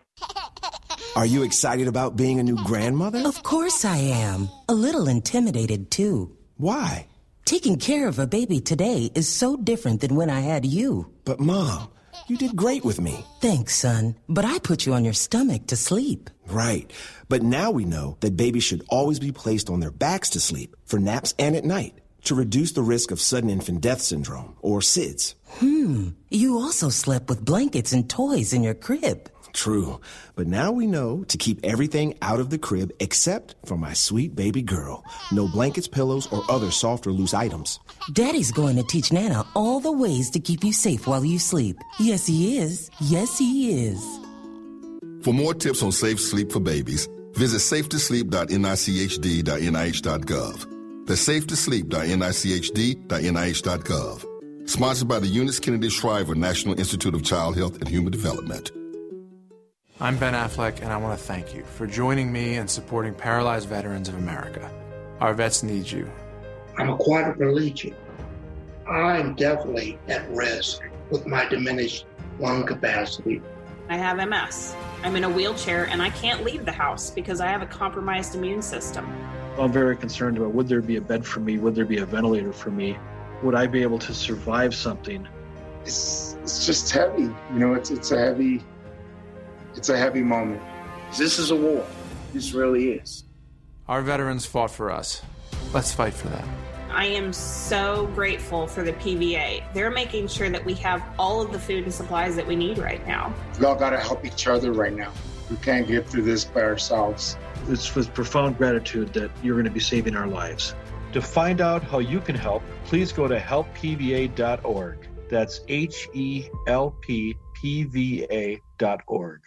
Are you excited about being a new grandmother? Of course I am. A little intimidated, too. Why? Taking care of a baby today is so different than when I had you. But, Mom, you did great with me. Thanks, son. But I put you on your stomach to sleep. Right. But now we know that babies should always be placed on their backs to sleep, for naps and at night, to reduce the risk of sudden infant death syndrome, or S I D S. Hmm. You also slept with blankets and toys in your crib. True. But now we know to keep everything out of the crib except for my sweet baby girl. No blankets, pillows, or other soft or loose items. Daddy's going to teach Nana all the ways to keep you safe while you sleep. Yes, he is. Yes, he is. For more tips on safe sleep for babies, visit safe to sleep dot N I C H D dot N I H dot gov. That's safe to sleep dot N I C H D dot N I H dot gov. Sponsored by the Eunice Kennedy Shriver National Institute of Child Health and Human Development. I'm Ben Affleck, and I want to thank you for joining me and supporting Paralyzed Veterans of America. Our vets need you. I'm a quadriplegic. I'm definitely at risk with my diminished lung capacity. I have M S. I'm in a wheelchair, and I can't leave the house because I have a compromised immune system. I'm very concerned about would there be a bed for me? Would there be a ventilator for me? Would I be able to survive something? It's, it's just heavy. You know, it's it's a heavy... It's a heavy moment. This is a war. This really is. Our veterans fought for us. Let's fight for them. I am so grateful for the P V A. They're making sure that we have all of the food and supplies that we need right now. We all got to help each other right now. We can't get through this by ourselves. It's with profound gratitude that you're going to be saving our lives. To find out how you can help, please go to help P V A dot org. That's H E L P P V A dot org.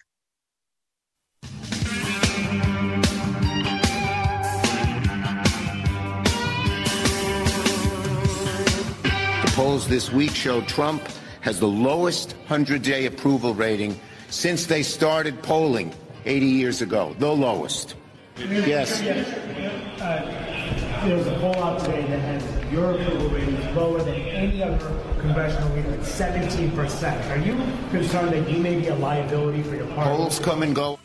Polls this week show Trump has the lowest hundred-day approval rating since they started polling eighty years ago. The lowest. Yes. Uh, there's a poll out today that has your approval rating lower than any other congressional leader at seventeen percent. Are you concerned that you may be a liability for your party? Polls come and go.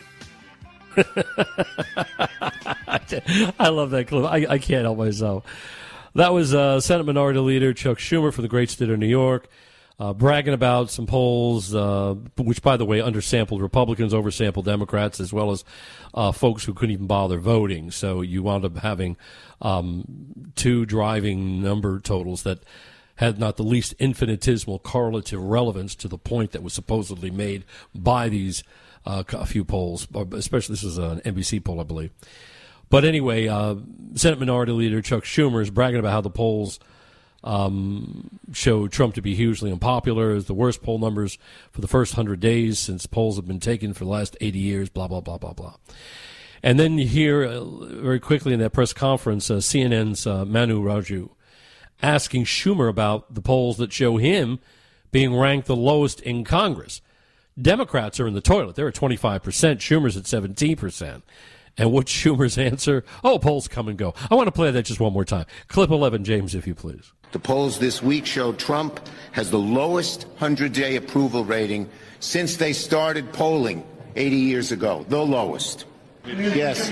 I love that clip. I, I can't help myself. That was uh, Senate Minority Leader Chuck Schumer from the great state of New York, uh, bragging about some polls, uh, which, by the way, undersampled Republicans, oversampled Democrats, as well as uh, folks who couldn't even bother voting. So you wound up having um, two driving number totals that had not the least infinitesimal correlative relevance to the point that was supposedly made by these uh, a few polls, especially this is an N B C poll, I believe. But anyway, uh, Senate Minority Leader Chuck Schumer is bragging about how the polls um, show Trump to be hugely unpopular, as the worst poll numbers for the first hundred days since polls have been taken for the last eighty years, blah, blah, blah, blah, blah. And then you hear uh, very quickly in that press conference, uh, C N N's uh, Manu Raju asking Schumer about the polls that show him being ranked the lowest in Congress. Democrats are in the toilet. They're at twenty-five percent. Schumer's at seventeen percent. And what's Schumer's answer? Oh, polls come and go. I want to play that just one more time. Clip eleven, James, if you please. The polls this week show Trump has the lowest hundred-day approval rating since they started polling eighty years ago. The lowest. Yes.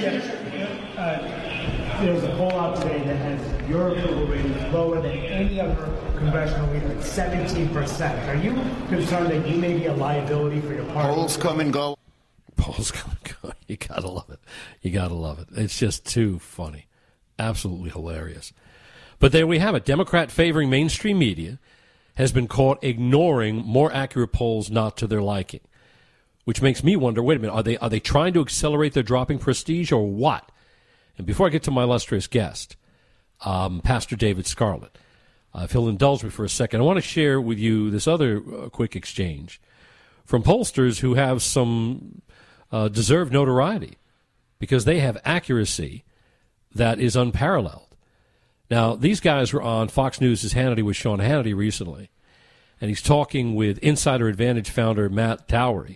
Uh, there's a poll out today that has your approval rating lower than any other congressional leader at seventeen percent. Are you concerned that you may be a liability for your party? Polls come and go. Polls come and go. You gotta love it. You gotta love it. It's just too funny. Absolutely hilarious. But there we have it. Democrat favoring mainstream media has been caught ignoring more accurate polls not to their liking, which makes me wonder, wait a minute, are they are they trying to accelerate their dropping prestige or what? And before I get to my illustrious guest, um, Pastor David Scarlett, uh, if he'll indulge me for a second, I want to share with you this other uh, quick exchange from pollsters who have some uh, deserved notoriety because they have accuracy that is unparalleled. Now, these guys were on Fox News' Hannity with Sean Hannity recently, and he's talking with Insider Advantage founder Matt Towery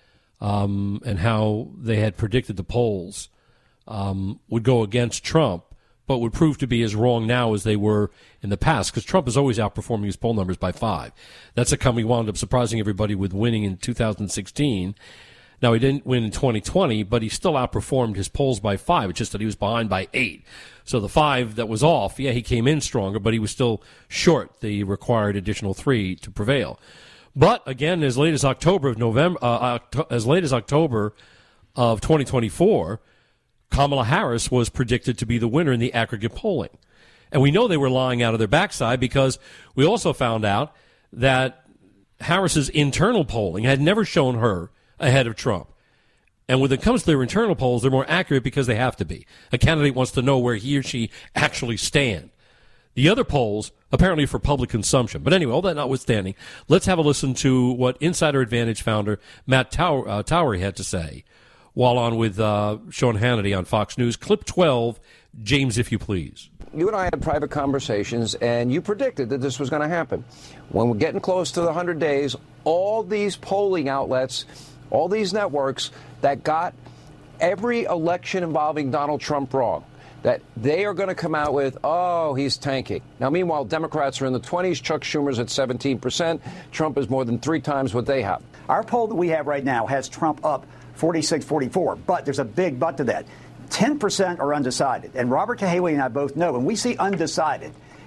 um, and how they had predicted the polls um, would go against Trump, but would prove to be as wrong now as they were in the past, because Trump is always outperforming his poll numbers by five. That's a company wound up surprising everybody with winning in two thousand sixteen. Now, he didn't win in twenty twenty, but he still outperformed his polls by five. It's just that he was behind by eight. So the five that was off, yeah, he came in stronger, but he was still short the required additional three to prevail. But again, as late as October of November, uh, Octo- as late as October of twenty twenty-four, Kamala Harris was predicted to be the winner in the aggregate polling. And we know they were lying out of their backside because we also found out that Harris's internal polling had never shown her ahead of Trump. And when it comes to their internal polls, they're more accurate because they have to be. A candidate wants to know where he or she actually stand. The other polls, apparently for public consumption. But anyway, all that notwithstanding, let's have a listen to what Insider Advantage founder Matt Tower, uh, Towery had to say while on with uh, Sean Hannity on Fox News. Clip twelve, James, if you please. You and I had private conversations, and you predicted that this was going to happen. When we're getting close to the one hundred days, all these polling outlets, all these networks that got every election involving Donald Trump wrong, that they are going to come out with, oh, he's tanking. Now, meanwhile, Democrats are in the twenties. Chuck Schumer's at seventeen percent. Trump is more than three times what they have. Our poll that we have right now has Trump up forty-six forty-four, but there's a big but to that. ten percent are undecided. And Robert Cahaly and I both know when we see undecided,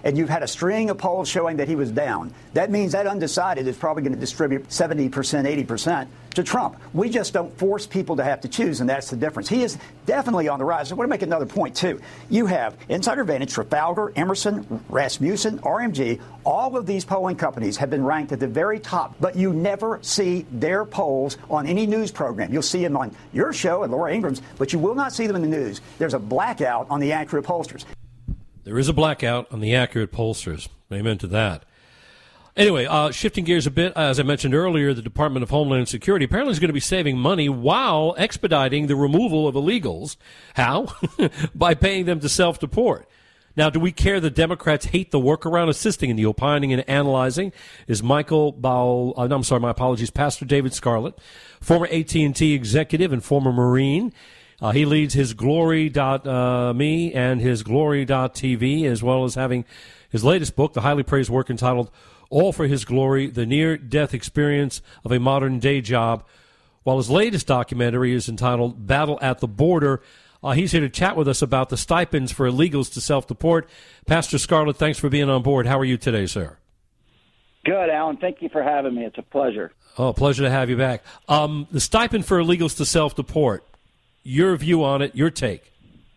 and you've had a string of polls showing that he was down, that means that undecided is probably going to distribute seventy percent, eighty percent to Trump. We just don't force people to have to choose, and that's the difference. He is definitely on the rise. I want to make another point, too. You have Insider Advantage, Trafalgar, Emerson, Rasmussen, R M G. All of these polling companies have been ranked at the very top, but you never see their polls on any news program. You'll see them on your show and Laura Ingram's, but you will not see them in the news. There's a blackout on the accurate pollsters. There is a blackout on the accurate pollsters. Amen to that. Anyway, uh, shifting gears a bit, as I mentioned earlier, the Department of Homeland Security apparently is going to be saving money while expediting the removal of illegals. How? By paying them to self-deport. Now, do we care that Democrats hate the workaround? Assisting in the opining and analyzing is Michael Bowell, uh, no, I'm sorry, my apologies, Pastor David Scarlett, former A T and T executive and former Marine. Uh, he leads his glory dot me and his glory dot t v, as well as having his latest book, the highly praised work entitled All for His Glory, the Near-Death Experience of a Modern Day Job, while his latest documentary is entitled Battle at the Border. Uh, he's here to chat with us about the stipends for illegals to self-deport. Pastor Scarlett, thanks for being on board. How are you today, sir? Good, Alan. Thank you for having me. It's a pleasure. Oh, pleasure to have you back. Um, the stipend for illegals to self-deport, your view on it, your take.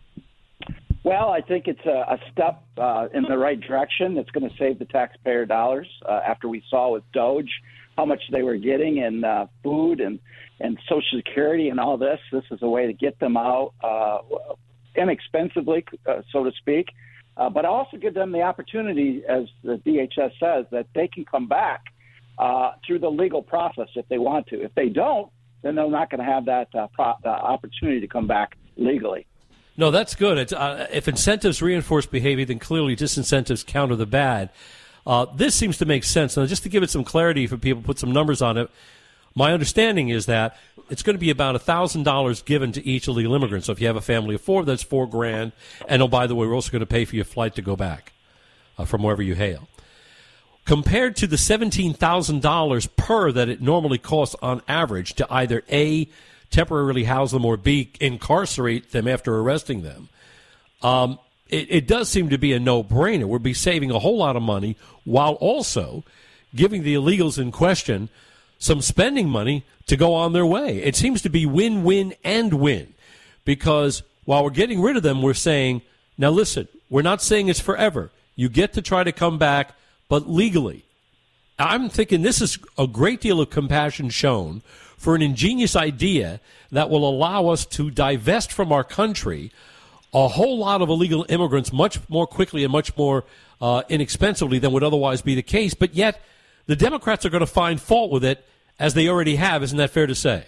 Well, I think it's a, a step uh, in the right direction. It's going to save the taxpayer dollars. Uh, after we saw with Doge how much they were getting in uh, food and, and Social Security and all this, this is a way to get them out uh, inexpensively, uh, so to speak, uh, but also give them the opportunity, as the D H S says, that they can come back uh, through the legal process if they want to. If they don't, then they're not going to have that uh, pro- uh, opportunity to come back legally. No, that's good. It's, uh, if incentives reinforce behavior, then clearly disincentives counter the bad. Uh, this seems to make sense. Now, just to give it some clarity for people, put some numbers on it, my understanding is that it's going to be about one thousand dollars given to each illegal immigrant. So if you have a family of four, that's four grand. And, oh, by the way, we're also going to pay for your flight to go back uh, from wherever you hail. Compared to the seventeen thousand dollars per that it normally costs on average to either A, temporarily house them, or B, incarcerate them after arresting them, um, it, it does seem to be a no-brainer. We'll be saving a whole lot of money while also giving the illegals in question some spending money to go on their way. It seems to be win-win and win, because while we're getting rid of them, we're saying, now listen, we're not saying it's forever. You get to try to come back, but legally. I'm thinking this is a great deal of compassion shown for an ingenious idea that will allow us to divest from our country a whole lot of illegal immigrants much more quickly and much more uh, inexpensively than would otherwise be the case. But yet the Democrats are going to find fault with it, as they already have. Isn't that fair to say?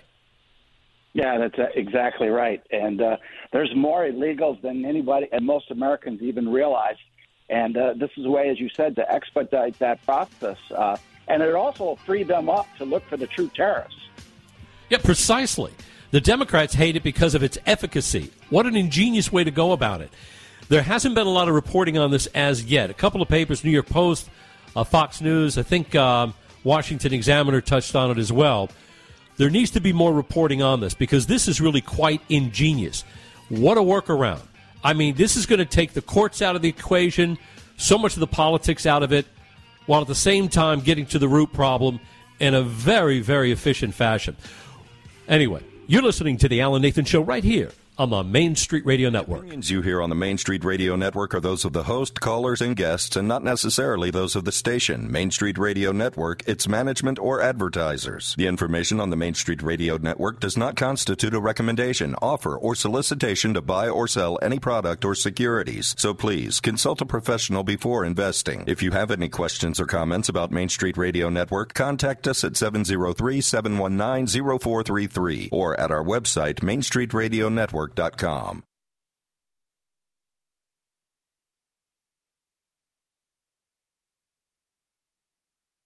Yeah, that's uh, exactly right. And uh, there's more illegals than anybody and most Americans even realize. And uh, this is a way, as you said, to expedite that process. Uh, and it also free them up to look for the true terrorists. Yeah, precisely. The Democrats hate it because of its efficacy. What an ingenious way to go about it. There hasn't been a lot of reporting on this as yet. A couple of papers, New York Post, uh, Fox News, I think um, Washington Examiner touched on it as well. There needs to be more reporting on this, because this is really quite ingenious. What a workaround. I mean, this is going to take the courts out of the equation, so much of the politics out of it, while at the same time getting to the root problem in a very, very efficient fashion. Anyway, you're listening to the Alan Nathan Show right here on the Main Street Radio Network. Opinions you hear on the Main Street Radio Network are those of the host, callers, and guests, and not necessarily those of the station, Main Street Radio Network, its management, or advertisers. The information on the Main Street Radio Network does not constitute a recommendation, offer, or solicitation to buy or sell any product or securities. So please, consult a professional before investing. If you have any questions or comments about Main Street Radio Network, contact us at seven oh three, seven one nine, oh four three three or at our website, main street radio network dot com.